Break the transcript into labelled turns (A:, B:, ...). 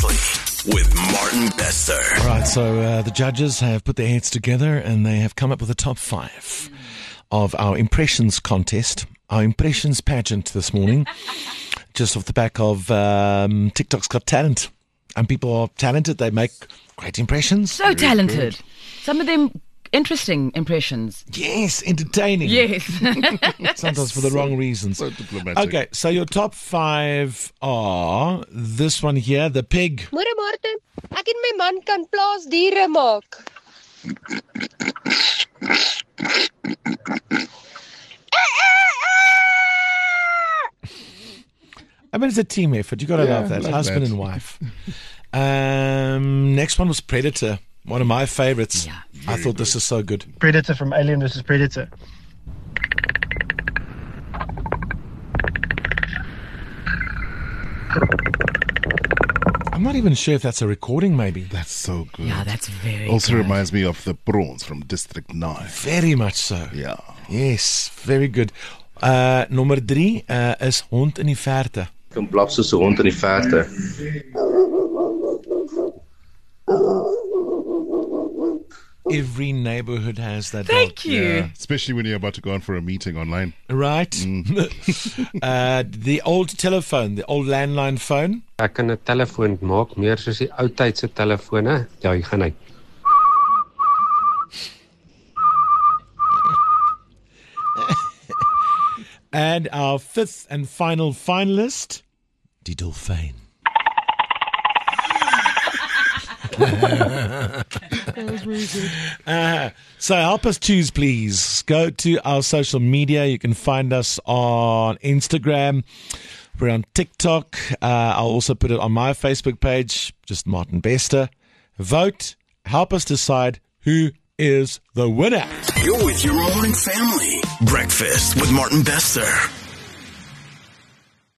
A: Seriously, with Martin Bester.
B: All right, so the judges have put their heads together and they have come up with a top 5 of our impressions contest, our impressions pageant this morning, just off the back of TikTok's Got Talent. And people are talented, they make great impressions.
C: So talented. Some of them interesting impressions.
B: Yes, entertaining.
C: Yes.
B: Sometimes for the wrong reasons.
D: So diplomatic.
B: Okay, so your top 5 are this one here, the pig.
E: Môre Martin, ek en my man kan plaasdiere maak.
B: I mean, it's a team effort. You got to love that.
D: love
B: Husband
D: that.
B: and wife. Next one was Predator. One of my favorites.
C: Yeah.
B: I thought this is so good.
F: Predator from Alien vs. Predator.
B: I'm not even sure if that's a recording, maybe.
D: That's so good.
C: Yeah, that's very
D: Also
C: good.
D: reminds me of the prawns from District 9.
B: Very much so.
D: Yeah.
B: Yes, very good. Nommer 3 is Hond in die Verte.
G: Kan blaf soos 'n hond in die verte.
B: Every neighborhood has that
C: Thank
B: dog.
C: you.
D: Yeah. Especially when you're about to go on for a meeting online.
B: Right? The old telephone, the old landline phone.
H: Ek kan 'n telefoon maak meer soos die ou tydse telefone. Ja, jy gaan uit.
B: And our 5th and final finalist, die Dolfijn. So help us choose, please. Go to our social media. You can find us on Instagram. We're on TikTok. I'll also put it on my Facebook page, just Martin Bester. Vote. Help us decide who is the winner.
A: You're with your morning family. Breakfast with Martin Bester.